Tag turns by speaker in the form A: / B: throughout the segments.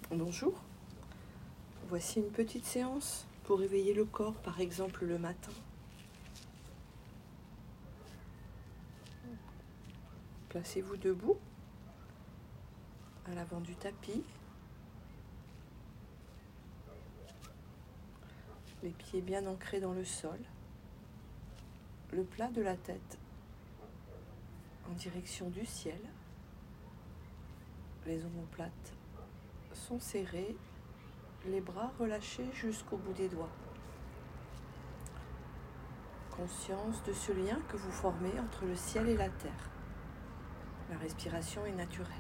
A: Bonjour, voici une petite séance pour éveiller le corps, par exemple le matin. Placez-vous debout, à l'avant du tapis, les pieds bien ancrés dans le sol, le plat de la tête en direction du ciel, les omoplates sont serrés, les bras relâchés jusqu'au bout des doigts. Conscience de ce lien que vous formez entre le ciel et la terre. La respiration est naturelle.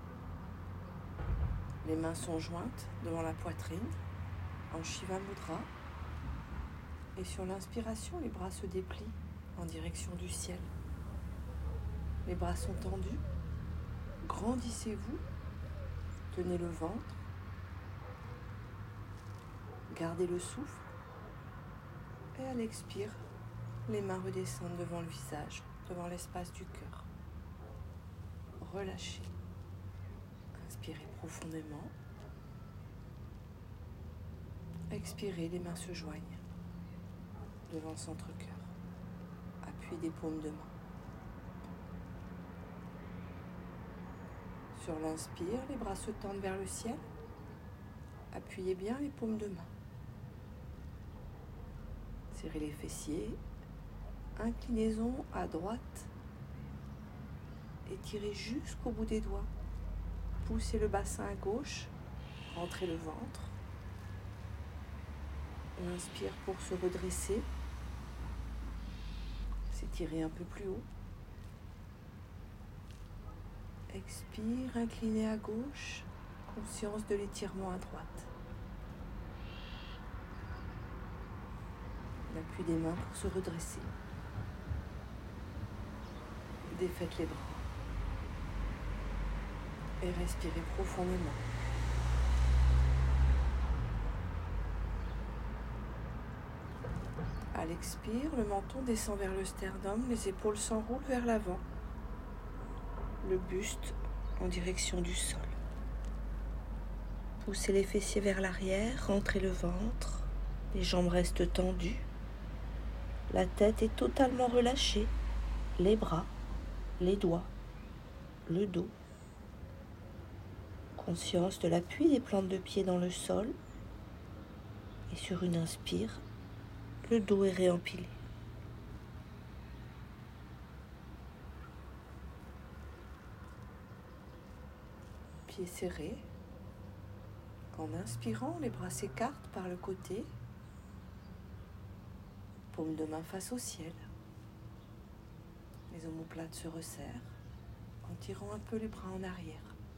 A: Les mains sont jointes devant la poitrine, en Shiva Mudra. Et sur l'inspiration, les bras se déplient en direction du ciel. Les bras sont tendus. Grandissez-vous. Tenez le ventre. Gardez le souffle. Et à l'expire, les mains redescendent devant le visage, devant l'espace du cœur. Relâchez. Inspirez profondément. Expirez, les mains se joignent devant le centre-cœur. Appui des paumes de main. Sur l'inspire, les bras se tendent vers le ciel. Appuyez bien les paumes de main. Serrez les fessiers. Inclinaison à droite. Étirez jusqu'au bout des doigts. Poussez le bassin à gauche. Rentrez le ventre. On inspire pour se redresser. S'étirer un peu plus haut. Expire, inclinez à gauche. Conscience de l'étirement à droite. L'appui des mains pour se redresser. Défaites les bras. Et respirez profondément. À l'expire, le menton descend vers le sternum, les épaules s'enroulent vers l'avant. Le buste en direction du sol. Poussez les fessiers vers l'arrière, rentrez le ventre. Les jambes restent tendues. La tête est totalement relâchée. Les bras, les doigts, le dos. Conscience de l'appui des plantes de pied dans le sol. Et sur une inspire, le dos est réempilé. Pieds serrés. En inspirant, les bras s'écartent par le côté. Paume de main face au ciel. Les omoplates se resserrent en tirant un peu les bras en arrière.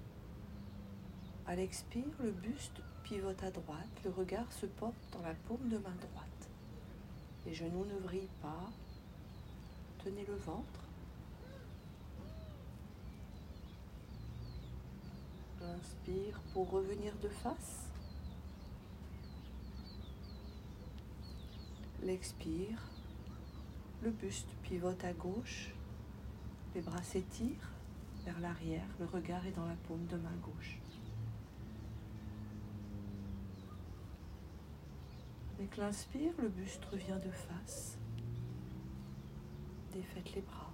A: À l'expire, le buste pivote à droite, le regard se porte dans la paume de main droite. Les genoux ne vrillent pas. Tenez le ventre. Inspire pour revenir de face. L'expire. Le buste pivote à gauche. Les bras s'étirent vers l'arrière. Le regard est dans la paume de main gauche. Avec l'inspire, le buste revient de face. Défaites les bras.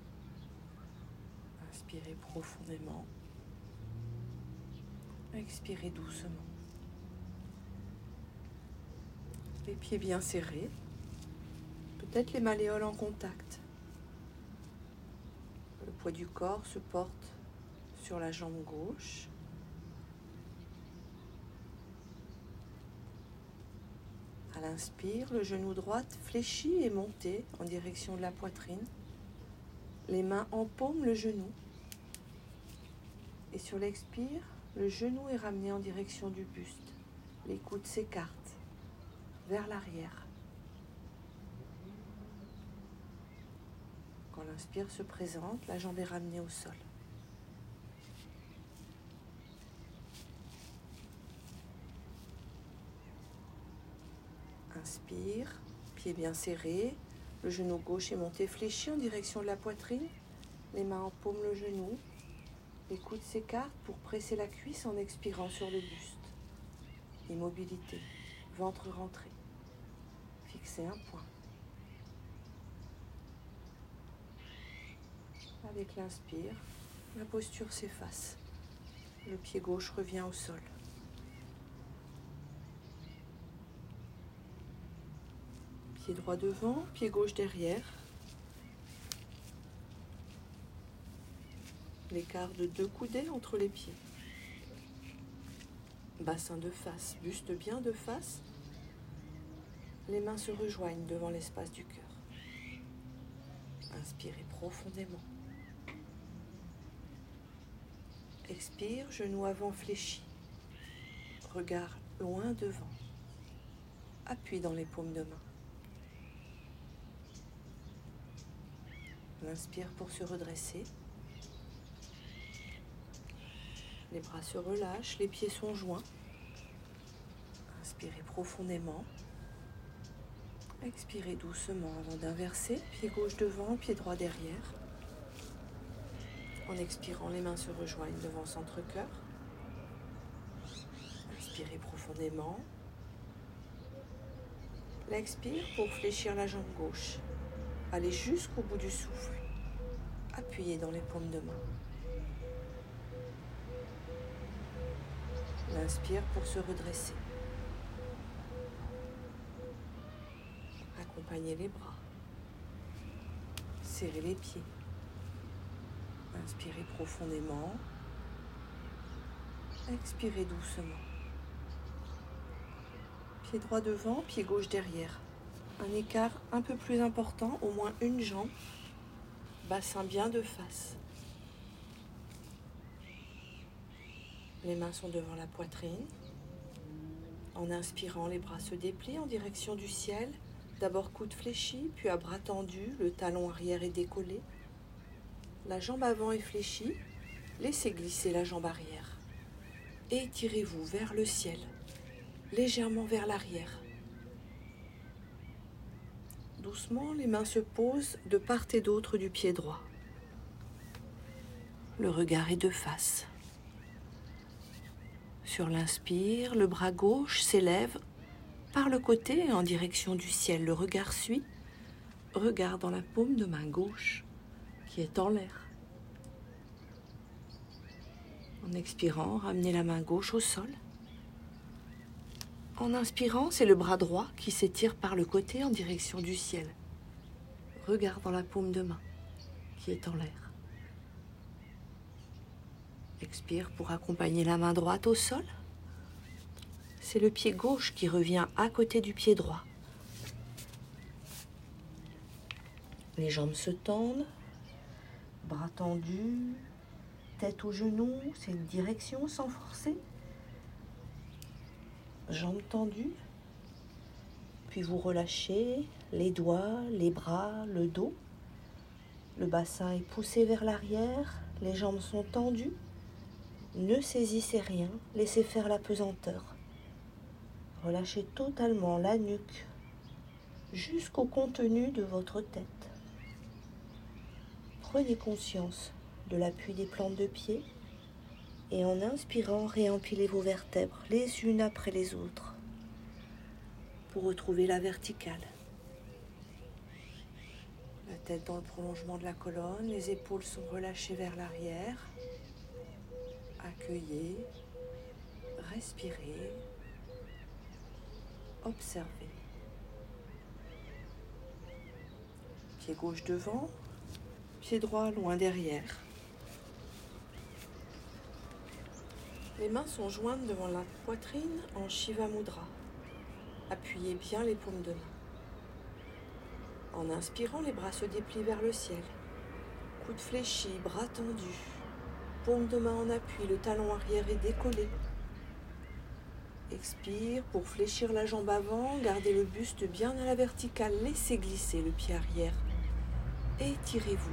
A: Inspirez profondément. Expirez doucement. Les pieds bien serrés. Peut-être les malléoles en contact. Le poids du corps se porte sur la jambe gauche. À l'inspire, le genou droit fléchit et monté en direction de la poitrine. Les mains empaument le genou. Et sur l'expire, le genou est ramené en direction du buste. Les coudes s'écartent vers l'arrière. Quand l'inspire se présente, la jambe est ramenée au sol. Inspire, pied bien serré, le genou gauche est monté fléchi en direction de la poitrine, les mains empaument le genou, les coudes s'écartent pour presser la cuisse en expirant sur le buste. immobilité, ventre rentré. Fixez un point. Avec l'inspire, la posture s'efface. Le pied gauche revient au sol. Pied droit devant, pied gauche derrière. L'écart de 2 coudées entre les pieds. Bassin de face, buste bien de face. Les mains se rejoignent devant l'espace du cœur. Inspirez profondément. Expire, genou avant fléchi. Regard loin devant. Appui dans les paumes de main. Inspire pour se redresser. Les bras se relâchent, les pieds sont joints. Inspirez profondément. Expirez doucement avant d'inverser. Pied gauche devant, pied droit derrière. En expirant, les mains se rejoignent devant centre-cœur. Inspirez profondément. L'expire pour fléchir la jambe gauche. Allez jusqu'au bout du souffle. Appuyez dans les paumes de main. L'inspire pour se redresser. Accompagnez les bras. Serrez les pieds. Inspirez profondément. Expirez doucement. Pied droit devant, pied gauche derrière. Un écart un peu plus important, au moins une jambe. Bassin bien de face. Les mains sont devant la poitrine. En inspirant, les bras se déplient en direction du ciel. D'abord coude fléchi, puis à bras tendus, le talon arrière est décollé. La jambe avant est fléchie. Laissez glisser la jambe arrière. Et étirez-vous vers le ciel, légèrement vers l'arrière. Doucement, les mains se posent de part et d'autre du pied droit. Le regard est de face. Sur l'inspire, le bras gauche s'élève par le côté en direction du ciel. Le regard suit. Regard dans la paume de main gauche qui est en l'air. En expirant, ramenez la main gauche au sol. En inspirant, c'est le bras droit qui s'étire par le côté en direction du ciel. Regard dans la paume de main qui est en l'air. Expire pour accompagner la main droite au sol. C'est le pied gauche qui revient à côté du pied droit. Les jambes se tendent, bras tendus, tête aux genoux, c'est une direction sans forcer. Jambes tendues, puis vous relâchez les doigts, les bras, le dos. Le bassin est poussé vers l'arrière, les jambes sont tendues. Ne saisissez rien, laissez faire la pesanteur. Relâchez totalement la nuque jusqu'au contenu de votre tête. Prenez conscience de l'appui des plantes de pied et en inspirant, réempilez vos vertèbres les unes après les autres pour retrouver la verticale. La tête dans le prolongement de la colonne, les épaules sont relâchées vers l'arrière. Accueillez, respirez, observez. Pied gauche devant, pied droit loin derrière. Les mains sont jointes devant la poitrine en Shiva Mudra. Appuyez bien les paumes de main. En inspirant, les bras se déplient vers le ciel. Coude fléchi, bras tendus. Paume de main en appui, le talon arrière est décollé. Expire pour fléchir la jambe avant, gardez le buste bien à la verticale, laissez glisser le pied arrière. Étirez-vous.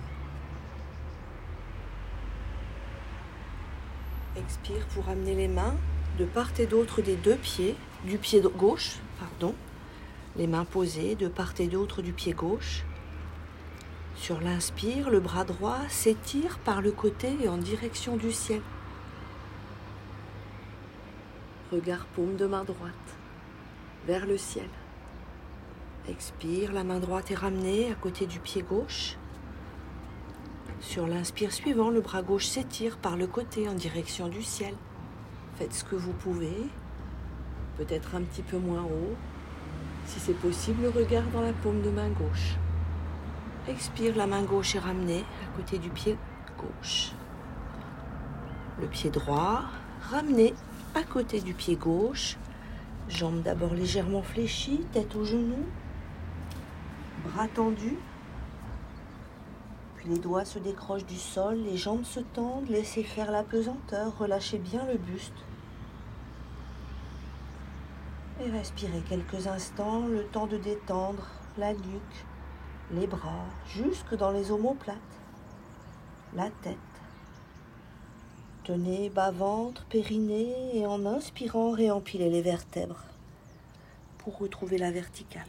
A: Expire pour amener les mains de part et d'autre des deux pieds, du pied gauche, les mains posées de part et d'autre du pied gauche. Sur l'inspire, le bras droit s'étire par le côté et en direction du ciel. Regard paume de main droite, vers le ciel. Expire, la main droite est ramenée à côté du pied gauche. Sur l'inspire suivant, le bras gauche s'étire par le côté en direction du ciel. Faites ce que vous pouvez, peut-être un petit peu moins haut. Si c'est possible, le regard dans la paume de main gauche. Expire, la main gauche est ramenée à côté du pied gauche. Le pied droit, ramené à côté du pied gauche. Jambes d'abord légèrement fléchies, tête aux genoux. Bras tendus. Puis les doigts se décrochent du sol, les jambes se tendent. Laissez faire la pesanteur, relâchez bien le buste. Et respirez quelques instants, le temps de détendre la nuque, les bras, jusque dans les omoplates, la tête. Tenez bas-ventre, périnée et en inspirant, réempilez les vertèbres pour retrouver la verticale.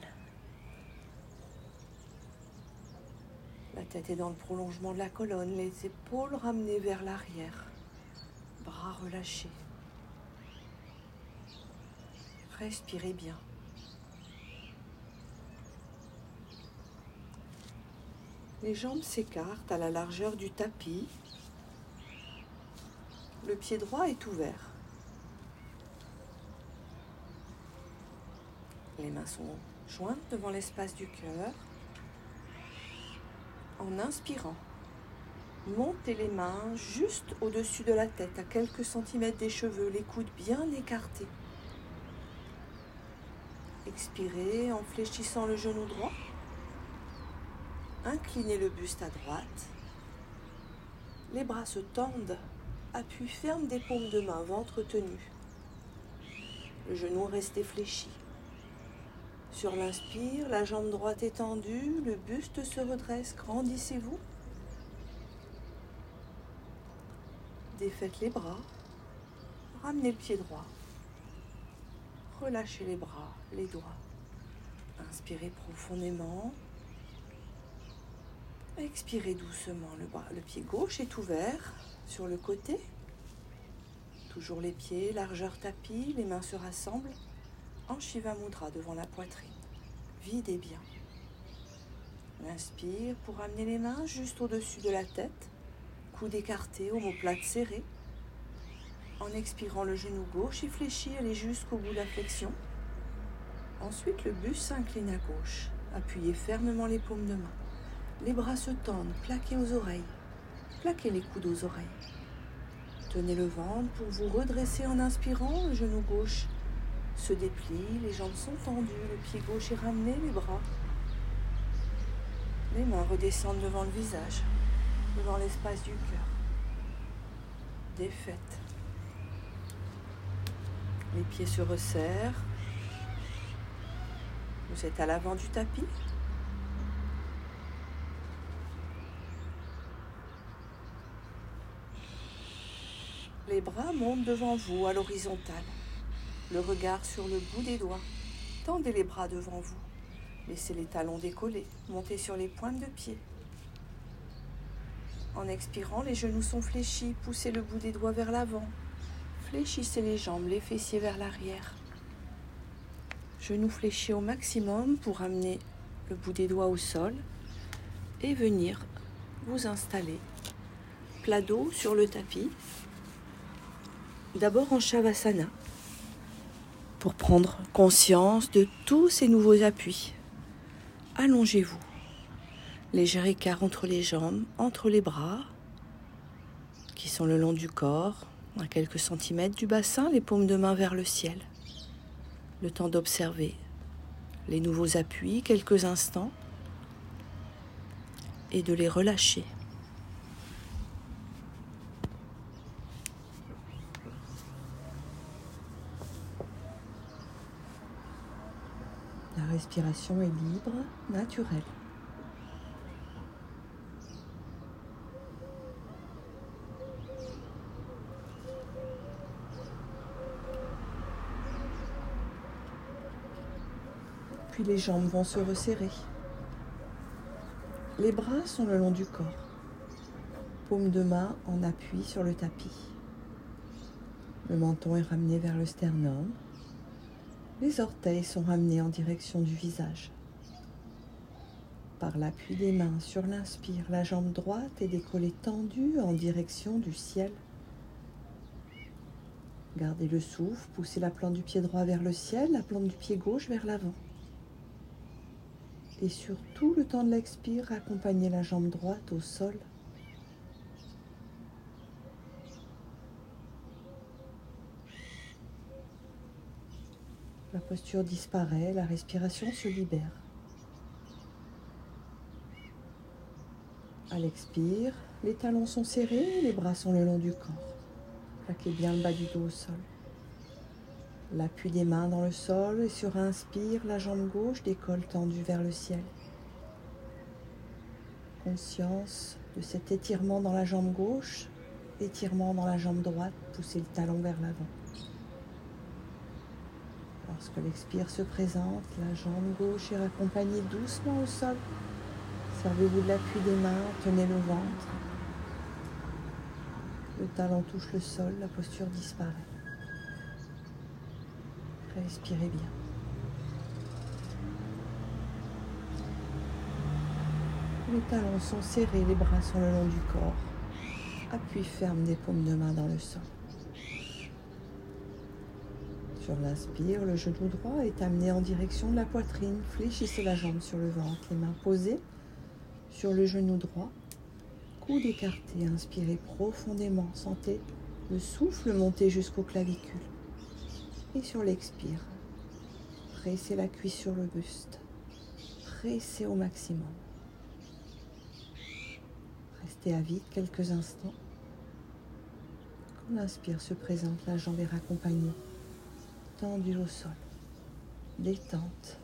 A: La tête est dans le prolongement de la colonne, les épaules ramenées vers l'arrière, bras relâchés. Respirez bien. Les jambes s'écartent à la largeur du tapis. Le pied droit est ouvert. Les mains sont jointes devant l'espace du cœur. En inspirant, montez les mains juste au-dessus de la tête, à quelques centimètres des cheveux, les coudes bien écartés. Expirez en fléchissant le genou droit. Inclinez le buste à droite. Les bras se tendent. Appui ferme des paumes de main, ventre tenu. Le genou resté fléchi. Sur l'inspire, la jambe droite est tendue, le buste se redresse. Grandissez-vous. Défaites les bras. Ramenez le pied droit. Relâchez les bras, les doigts. Inspirez profondément. Expirez doucement. Le pied gauche est ouvert sur le côté. Toujours les pieds, largeur tapis, les mains se rassemblent en Shiva Mudra devant la poitrine. Videz bien. Inspire pour amener les mains juste au-dessus de la tête. Coude écarté, omoplate serrée. En expirant, le genou gauche est fléchi, allez jusqu'au bout de la flexion. Ensuite, le buste s'incline à gauche. Appuyez fermement les paumes de main. Les bras se tendent, plaquez aux oreilles. Plaquez les coudes aux oreilles. Tenez le ventre pour vous redresser en inspirant. Le genou gauche se déplie, les jambes sont tendues, le pied gauche est ramené, les bras. Les mains redescendent devant le visage, devant l'espace du cœur. Défaites. Les pieds se resserrent. Vous êtes à l'avant du tapis. Les bras montent devant vous à l'horizontale. Le regard sur le bout des doigts. Tendez les bras devant vous. Laissez les talons décollés. Montez sur les pointes de pied. En expirant, les genoux sont fléchis. Poussez le bout des doigts vers l'avant. Fléchissez les jambes, les fessiers vers l'arrière. Genoux fléchis au maximum pour amener le bout des doigts au sol et venir vous installer plat dos sur le tapis. D'abord en Shavasana pour prendre conscience de tous ces nouveaux appuis. Allongez-vous. Léger écart entre les jambes, entre les bras qui sont le long du corps, à quelques centimètres du bassin, les paumes de main vers le ciel. Le temps d'observer les nouveaux appuis, quelques instants, et de les relâcher. La respiration est libre, naturelle. Puis les jambes vont se resserrer. Les bras sont le long du corps. Paume de main en appui sur le tapis. Le menton est ramené vers le sternum. Les orteils sont ramenés en direction du visage. Par l'appui des mains sur l'inspire, la jambe droite est décollée tendue en direction du ciel. Gardez le souffle, poussez la plante du pied droit vers le ciel, la plante du pied gauche vers l'avant. Et sur tout le temps de l'expire, accompagnez la jambe droite au sol. La posture disparaît, la respiration se libère. À l'expire, les talons sont serrés, les bras sont le long du corps. Plaquez bien le bas du dos au sol. L'appui des mains dans le sol et sur inspire, la jambe gauche décolle tendue vers le ciel. Conscience de cet étirement dans la jambe gauche, étirement dans la jambe droite, poussez le talon vers l'avant. Lorsque l'expire se présente, la jambe gauche est raccompagnée doucement au sol. Servez-vous de l'appui des mains, tenez le ventre. Le talon touche le sol, la posture disparaît. Respirez bien. Les talons sont serrés, les bras sont le long du corps. Appui ferme des paumes de main dans le sol. Sur l'inspire, le genou droit est amené en direction de la poitrine. Fléchissez la jambe sur le ventre, les mains posées sur le genou droit. Coude écarté, inspirez profondément. Sentez le souffle monter jusqu'aux clavicules. Et sur l'expire, pressez la cuisse sur le buste. Pressez au maximum. Restez à vide quelques instants. Quand l'inspire se présente, la jambe est raccompagnée, tendue au sol. Détente.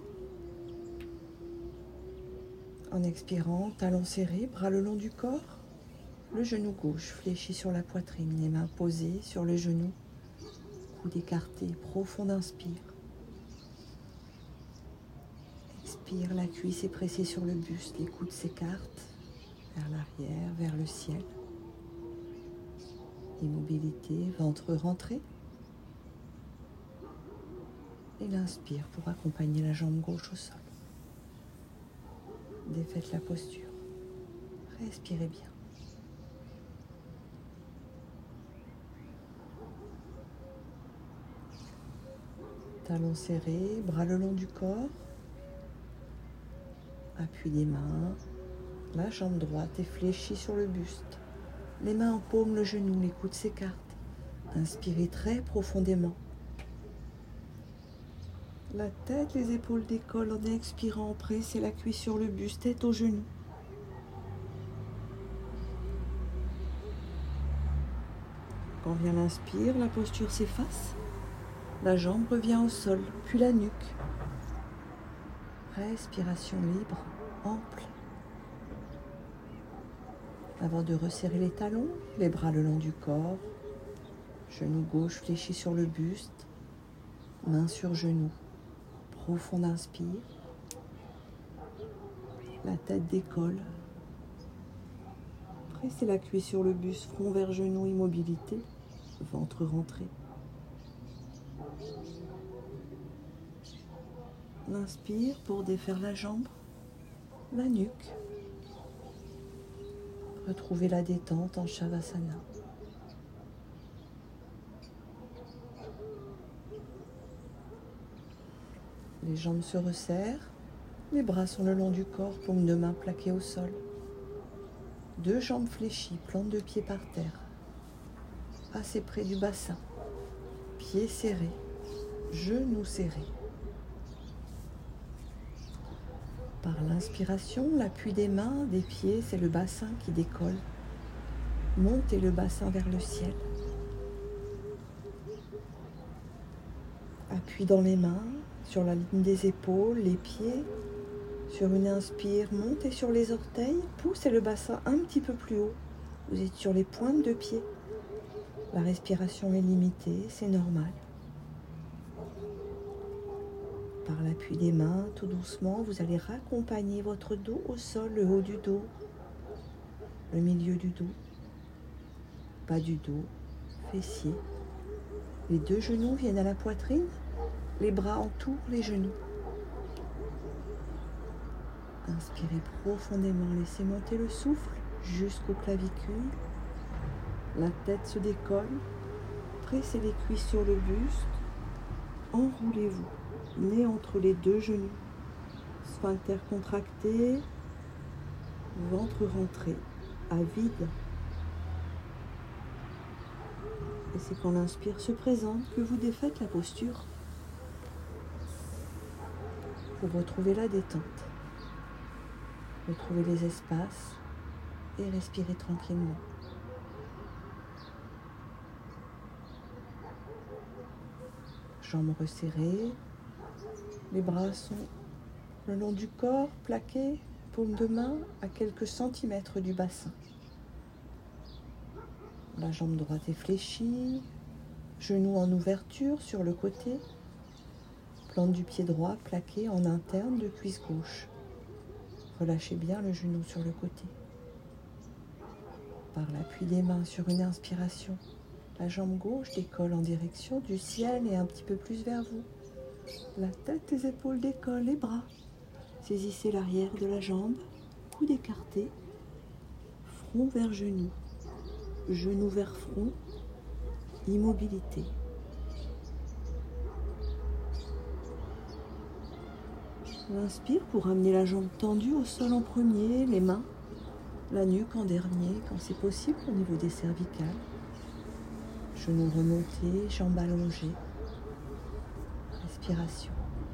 A: En expirant, talons serrés, bras le long du corps. Le genou gauche fléchi sur la poitrine, les mains posées sur le genou. Coude écarté, profond inspire. Expire, la cuisse est pressée sur le buste, les coudes s'écartent vers l'arrière, vers le ciel. Immobilité, ventre rentré. Et l'inspire pour accompagner la jambe gauche au sol. Défaites la posture. Respirez bien. Talons serrés, bras le long du corps. Appui des mains. La jambe droite est fléchie sur le buste. Les mains en paume, le genou, les coudes s'écartent. Inspirez très profondément. La tête, les épaules décollent en expirant. Pressez la cuisse sur le buste, tête aux genoux. Quand vient l'inspire, la posture s'efface. La jambe revient au sol, puis la nuque. Respiration libre, ample. Avant de resserrer les talons, les bras le long du corps. Genou gauche fléchi sur le buste. Main sur genou. Profond inspire. La tête décolle. Pressez la cuisse sur le buste, front vers genou, immobilité. Ventre rentré. L'inspire pour défaire la jambe, la nuque. Retrouvez la détente en Shavasana. Les jambes se resserrent, les bras sont le long du corps, paumes de main plaquées au sol. Deux jambes fléchies, plante de pied par terre, assez près du bassin. Pieds serrés, genoux serrés. Par l'inspiration, l'appui des mains, des pieds, c'est le bassin qui décolle. Montez le bassin vers le ciel. Appui dans les mains, sur la ligne des épaules, les pieds. Sur une inspire, montez sur les orteils, poussez le bassin un petit peu plus haut. Vous êtes sur les pointes de pied. La respiration est limitée, c'est normal. Par l'appui des mains, tout doucement, vous allez raccompagner votre dos au sol, le haut du dos, le milieu du dos, bas du dos, fessiers, Les 2 genoux viennent à la poitrine, les bras entourent les genoux. Inspirez profondément, laissez monter le souffle jusqu'aux clavicules. La tête se décolle, pressez les cuisses sur le buste, enroulez-vous, nez entre les 2 genoux, sphincter contracté, ventre rentré, à vide. Et c'est quand l'inspire se présente que vous défaites la posture pour retrouver la détente. Retrouvez les espaces et respirez tranquillement. Jambes resserrées, les bras sont le long du corps, plaqués, paume de main à quelques centimètres du bassin. La jambe droite est fléchie, genou en ouverture sur le côté, plante du pied droit plaqué en interne de cuisse gauche. Relâchez bien le genou sur le côté. Par l'appui des mains sur une inspiration, la jambe gauche décolle en direction du ciel et un petit peu plus vers vous. La tête, les épaules décollent, les bras. Saisissez l'arrière de la jambe, coude écarté, front vers genou, genou vers front, immobilité. Inspire pour amener la jambe tendue au sol en premier, les mains, la nuque en dernier, quand c'est possible au niveau des cervicales. Genoux remontés, jambes allongées. Respiration.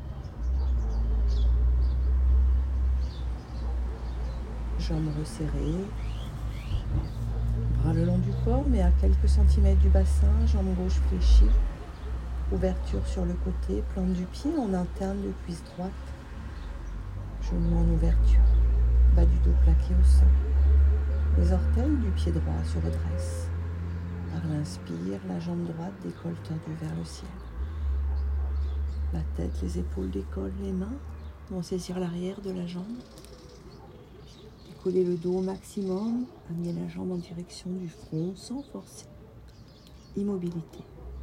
A: Jambes resserrées. Bras le long du corps, mais à quelques centimètres du bassin. Jambe gauche fléchie. Ouverture sur le côté. Plante du pied en interne de cuisse droite. Genoux en ouverture. Bas du dos plaqué au sol. Les orteils du pied droit se redressent. Par l'inspire, la jambe droite décolle tendue vers le ciel. La tête, les épaules décollent, les mains vont saisir l'arrière de la jambe. Décollez le dos au maximum, amenez la jambe en direction du front sans forcer. Immobilité.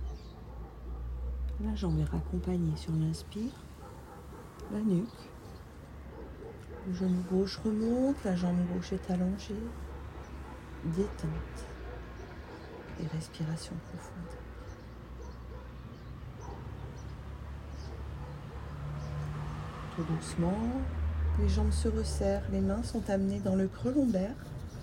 A: La jambe est raccompagnée sur l'inspire, la nuque. Le genou gauche remonte, la jambe gauche est allongée. Détente et respiration profonde. Tout doucement, les jambes se resserrent, les mains sont amenées dans le creux lombaire,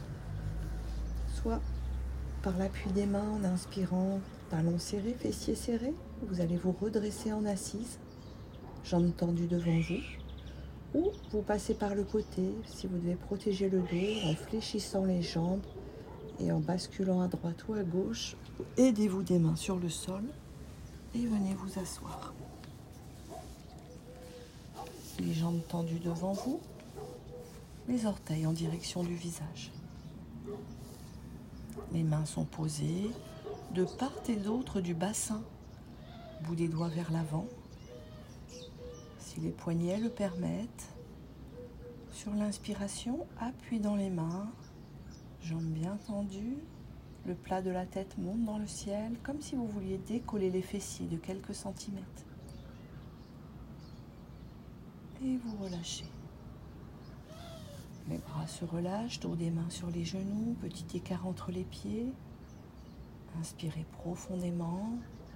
A: soit par l'appui des mains en inspirant, talons serrés, fessiers serrés. Vous allez vous redresser en assise, jambes tendues devant vous, ou vous passez par le côté si vous devez protéger le dos en fléchissant les jambes et en basculant à droite ou à gauche. Aidez-vous des mains sur le sol et venez vous asseoir. Les jambes tendues devant vous, les orteils en direction du visage. Les mains sont posées de part et d'autre du bassin, bout des doigts vers l'avant. Si les poignets le permettent, sur l'inspiration, appui dans les mains, jambes bien tendues, le plat de la tête monte dans le ciel, comme si vous vouliez décoller les fessiers de quelques centimètres. Et vous relâchez. Les bras se relâchent, dos des mains sur les genoux, petit écart entre les pieds. Inspirez profondément.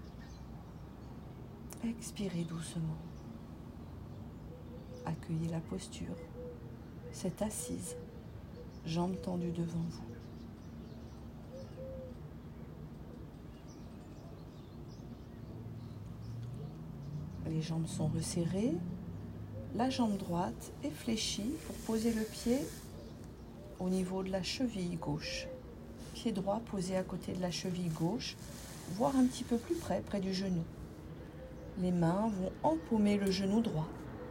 A: Expirez doucement. Accueillez la posture. C'est assise, jambes tendues devant vous. Les jambes sont resserrées. La jambe droite est fléchie pour poser le pied au niveau de la cheville gauche. Pied droit posé à côté de la cheville gauche, voire un petit peu plus près du genou. Les mains vont empaumer le genou droit.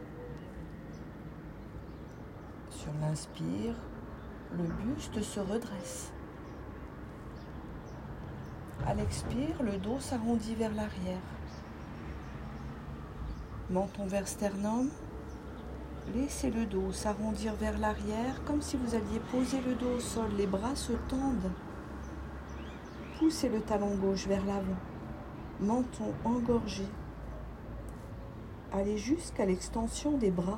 A: Sur l'inspire, le buste se redresse. À l'expire, le dos s'arrondit vers l'arrière. Menton vers sternum. Laissez le dos s'arrondir vers l'arrière comme si vous alliez poser le dos au sol. Les bras se tendent. Poussez le talon gauche vers l'avant. menton engorgé. Allez jusqu'à l'extension des bras.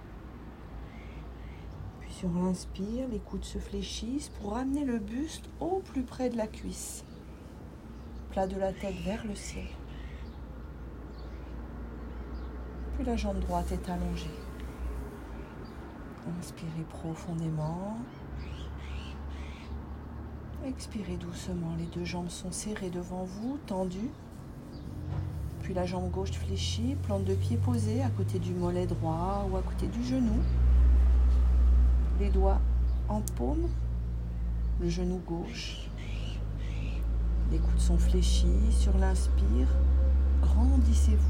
A: Puis sur l'inspire, les coudes se fléchissent pour amener le buste au plus près de la cuisse. Plat de la tête vers le ciel. Puis la jambe droite est allongée. Inspirez profondément. Expirez doucement. Les deux jambes sont serrées devant vous, tendues. Puis la jambe gauche fléchie, plante de pied posée à côté du mollet droit ou à côté du genou. Les doigts en paume, le genou gauche. Les coudes sont fléchis. Sur l'inspire, grandissez-vous.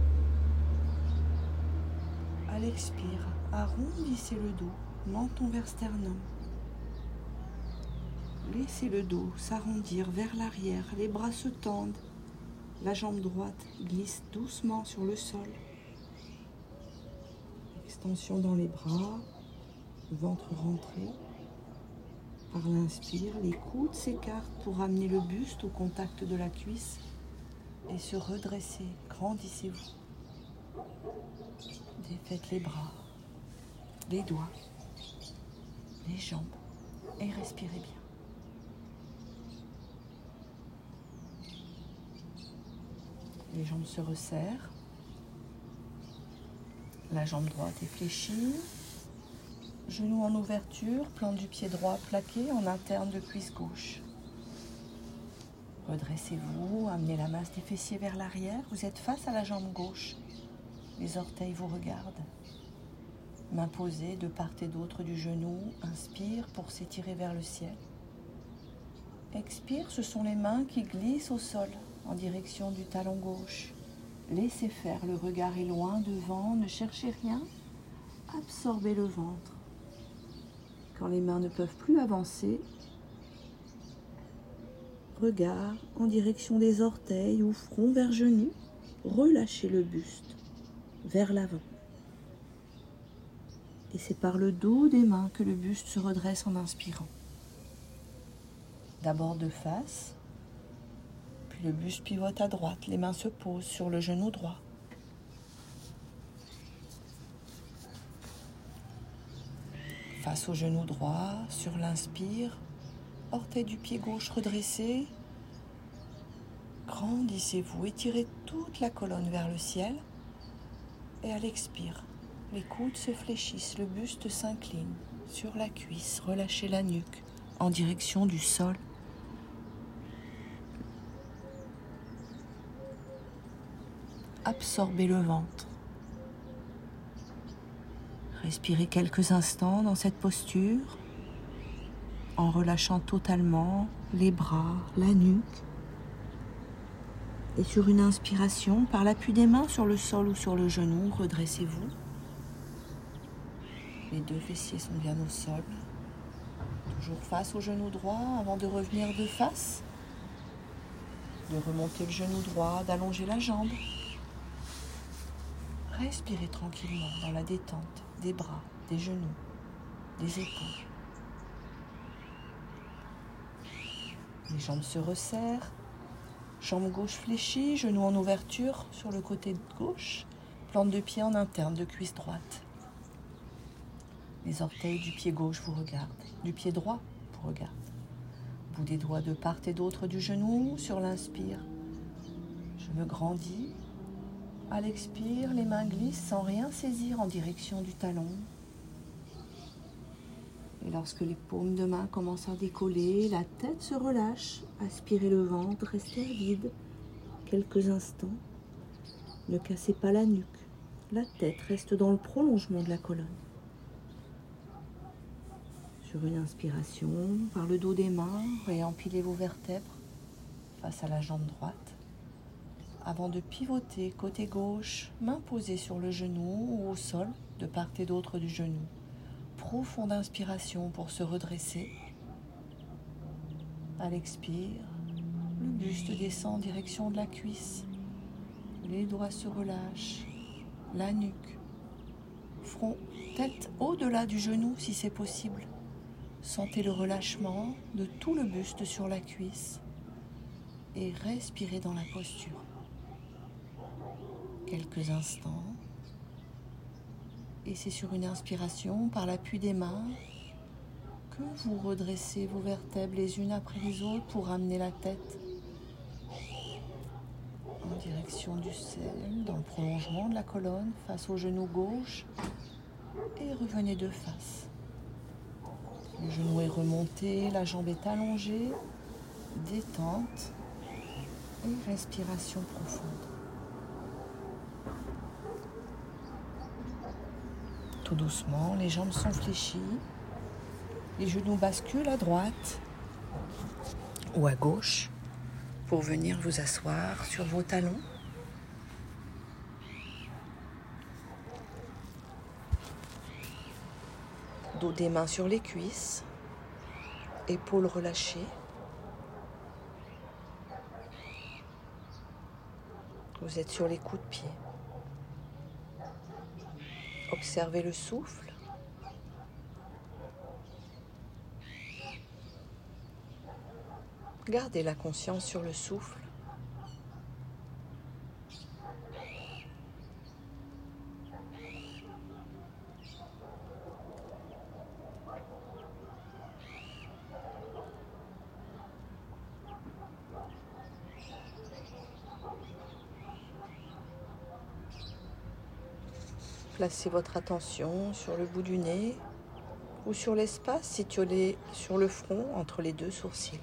A: À l'expire, arrondissez le dos, menton vers sternum. Laissez le dos s'arrondir vers l'arrière, les bras se tendent. La jambe droite glisse doucement sur le sol. Extension dans les bras, ventre rentré. Par l'inspire, les coudes s'écartent pour amener le buste au contact de la cuisse et se redresser. Grandissez-vous. Défaites les bras, les doigts, les jambes et respirez bien. Les jambes se resserrent. La jambe droite est fléchie. Genou en ouverture, plante du pied droit plaqué en interne de cuisse gauche. Redressez-vous, amenez la masse des fessiers vers l'arrière. Vous êtes face à la jambe gauche. Les orteils vous regardent. Main posée de part et d'autre du genou. Inspire pour s'étirer vers le ciel. Expire, ce sont les mains qui glissent au sol en direction du talon gauche. Laissez faire, le regard est loin devant, ne cherchez rien. Absorbez le ventre. Quand les mains ne peuvent plus avancer, regard en direction des orteils ou front vers genou. Relâchez le buste vers l'avant. Et c'est par le dos des mains que le buste se redresse en inspirant. D'abord de face, puis le buste pivote à droite, les mains se posent sur le genou droit. Face au genou droit, sur l'inspire, orteil du pied gauche redressé. Grandissez-vous, étirez toute la colonne vers le ciel. Et à l'expire, les coudes se fléchissent, le buste s'incline sur la cuisse, relâchez la nuque en direction du sol. Absorbez le ventre. Respirez quelques instants dans cette posture en relâchant totalement les bras, la nuque. Et sur une inspiration, par l'appui des mains sur le sol ou sur le genou, redressez-vous. Les deux fessiers sont bien au sol. Toujours face au genou droit avant de revenir de face. De remonter le genou droit, d'allonger la jambe. Respirez tranquillement dans la détente des bras, des genoux, des épaules. Les jambes se resserrent. Jambe gauche fléchie, genou en ouverture sur le côté gauche. Plante de pied en interne de cuisse droite. Les orteils du pied gauche vous regardent, du pied droit vous regardent. Bout des doigts de part et d'autre du genou sur l'inspire. Je me grandis. À l'expire, les mains glissent sans rien saisir en direction du talon. Et lorsque les paumes de main commencent à décoller, la tête se relâche. Aspirez le ventre, restez vide quelques instants. Ne cassez pas la nuque. La tête reste dans le prolongement de la colonne. Sur une inspiration, par le dos des mains, réempilez vos vertèbres face à la jambe droite. Avant de pivoter côté gauche, main posée sur le genou ou au sol, de part et d'autre du genou. Profonde inspiration pour se redresser. À l'expire, le buste descend en direction de la cuisse. Les doigts se relâchent. La nuque. Front, tête au-delà du genou si c'est possible. Sentez le relâchement de tout le buste sur la cuisse. Et respirez dans la posture. quelques instants. Et c'est sur une inspiration par l'appui des mains que vous redressez vos vertèbres les unes après les autres pour ramener la tête en direction du ciel, dans le prolongement de la colonne, face au genou gauche, et revenez de face. Le genou est remonté, la jambe est allongée, détente et respiration profonde. Tout doucement, les jambes sont fléchies, les genoux basculent à droite ou à gauche pour venir vous asseoir sur vos talons. Dos des mains sur les cuisses, épaules relâchées. Vous êtes sur les coups de pied. Observez le souffle. Gardez la conscience sur le souffle. Placez votre attention sur le bout du nez ou sur l'espace situé sur le front entre les deux sourcils.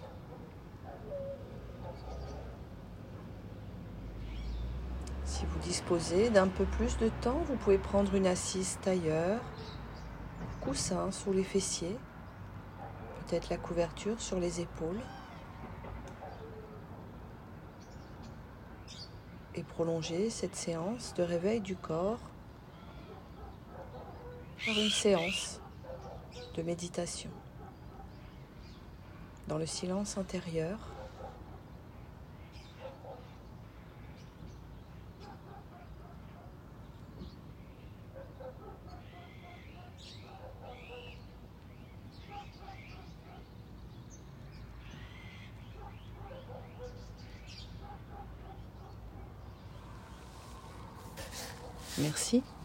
A: Si vous disposez d'un peu plus de temps, vous pouvez prendre une assise tailleur, coussin sous les fessiers, peut-être la couverture sur les épaules, et prolonger cette séance de réveil du corps par une séance de méditation dans le silence intérieur. Merci.